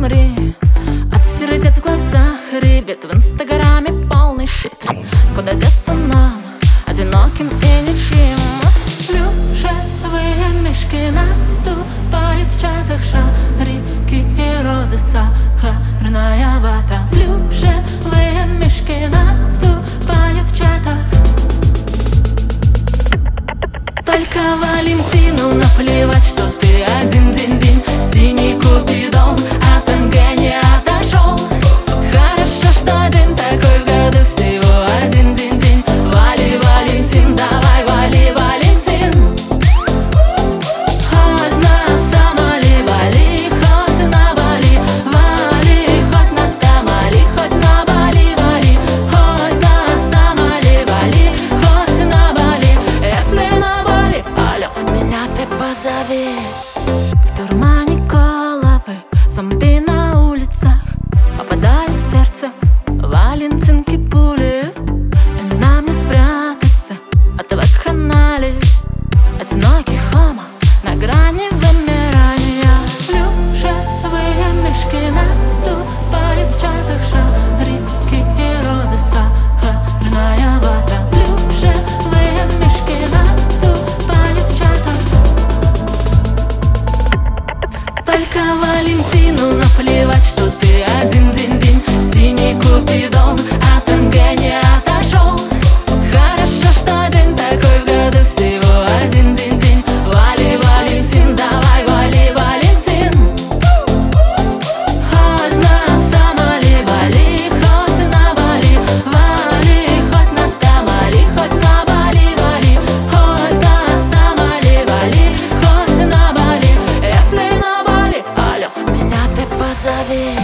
замри. От сердец в глазах рябит, в инстаграме полный щит. Куда деться нам, одиноким и ничем? Плюшевые мишки наступают в чатах, шарики и розы, сахарная вата. Плюшевые мишки наступают в чатах. Только Валентину наплевать, что ты один день-день. Синий купидон от МГ не отошел. Хорошо, что день такой в году, всего один день-день. Вали, Валентин, давай, вали, Валентин. Хоть на Сомали, вали, хоть на Бали. Вали, хоть на Сомали, хоть на Бали, вали. Хоть на Сомали, вали, хоть на Бали. Если на Бали, алло, меня ты позови. В дурмане головы зомби на улицах попадают в сердце валентинки пули. И нам не спрятаться от вакханалии. Одинокий хомо на грани вымирания. Плюшевые мишки наступают в чатах, шарики и розы, сахарная вата. Плюшевые мишки наступают в чатах. Только Валентину наплевать, что ты один день-день. Синий купидон от МГ не отошел. Хорошо, что день такой в году, всего один день-день. Вали, Валентин, давай, вали, Валентин. Хоть на Сомали, вали, хоть на Бали. Вали, хоть на Сомали, хоть на Бали, вали. Хоть на Сомали, вали, хоть на Бали. Если на Бали, алло, меня ты позови.